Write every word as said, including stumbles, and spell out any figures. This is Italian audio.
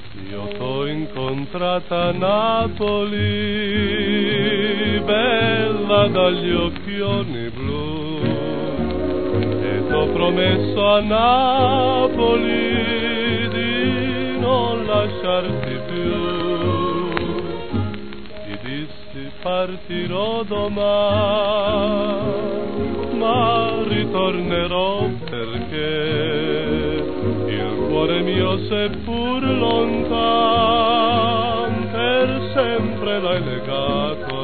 Io t'ho incontrata a Napoli, bella dagli occhioni blu, e t'ho promesso a Napoli di non lasciarti più. Ti dissi partirò domani, ma ritornerò perché il cuore mio seppur lontan per sempre l'hai legato